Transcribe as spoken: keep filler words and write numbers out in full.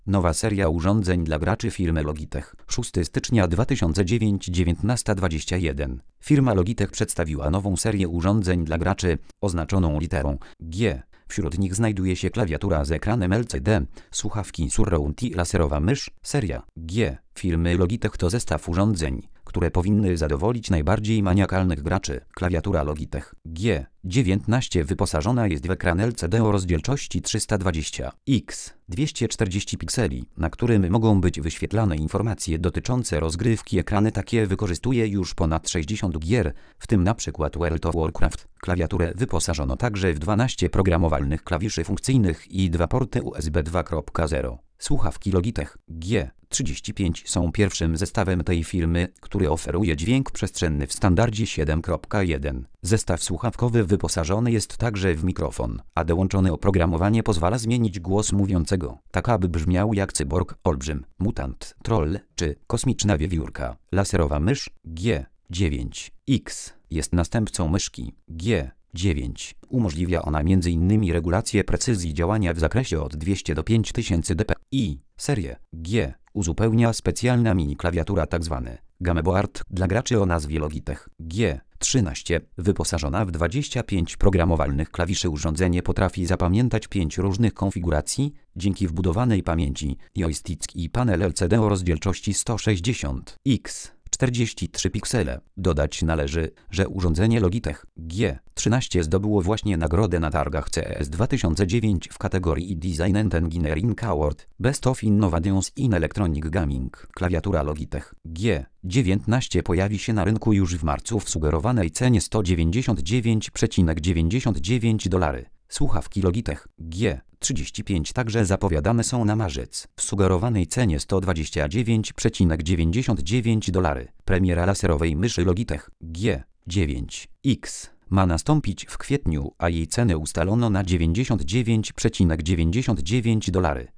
Nowa seria urządzeń dla graczy firmy Logitech. szóstego stycznia dwa tysiące dziewiątego, dziewiętnasta dwadzieścia jeden. Firma Logitech przedstawiła nową serię urządzeń dla graczy, oznaczoną literą G. Wśród nich znajduje się klawiatura z ekranem L C D, słuchawki Surround i laserowa mysz. Seria G firmy Logitech to zestaw urządzeń, które powinny zadowolić najbardziej maniakalnych graczy. Klawiatura Logitech G dziewiętnaście wyposażona jest w ekran L C D o rozdzielczości trzysta dwadzieścia na dwieście czterdzieści pikseli, na którym mogą być wyświetlane informacje dotyczące rozgrywki. Ekrany takie wykorzystuje już ponad sześćdziesiąt gier, w tym na przykład World of Warcraft. Klawiaturę wyposażono także w dwanaście programowalnych klawiszy funkcyjnych i dwa porty U S B dwa kropka zero. Słuchawki Logitech G trzydzieści pięć są pierwszym zestawem tej firmy, który oferuje dźwięk przestrzenny w standardzie siedem kropka jeden. Zestaw słuchawkowy wyposażony jest także w mikrofon, a dołączone oprogramowanie pozwala zmienić głos mówiącego, tak aby brzmiał jak cyborg, olbrzym, mutant, troll czy kosmiczna wiewiórka. Laserowa mysz G dziewięć X jest następcą myszki G dziewięć. Umożliwia ona między innymi regulację precyzji działania w zakresie od dwieście do pięć tysięcy dpi. Serię G uzupełnia specjalna mini klawiatura tzw. gameboard dla graczy o nazwie Logitech G trzynaście. Wyposażona w dwadzieścia pięć programowalnych klawiszy urządzenie potrafi zapamiętać pięć różnych konfiguracji, dzięki wbudowanej pamięci, joystick i panel L C D o rozdzielczości sto sześćdziesiąt na czterdzieści trzy piksele. Dodać należy, że urządzenie Logitech G trzynaście zdobyło właśnie nagrodę na targach C E S dwa tysiące dziewięć w kategorii Design and Engineering Award Best of Innovations in Electronic Gaming. Klawiatura Logitech G dziewiętnaście pojawi się na rynku już w marcu w sugerowanej cenie sto dziewięćdziesiąt dziewięć przecinek dziewięćdziesiąt dziewięć dolarów. Słuchawki Logitech G trzydzieści pięć także zapowiadane są na marzec w sugerowanej cenie sto dwadzieścia dziewięć przecinek dziewięćdziesiąt dziewięć dolarów. Premiera laserowej myszy Logitech G dziewięć X ma nastąpić w kwietniu, a jej cenę ustalono na dziewięćdziesiąt dziewięć przecinek dziewięćdziesiąt dziewięć dolarów.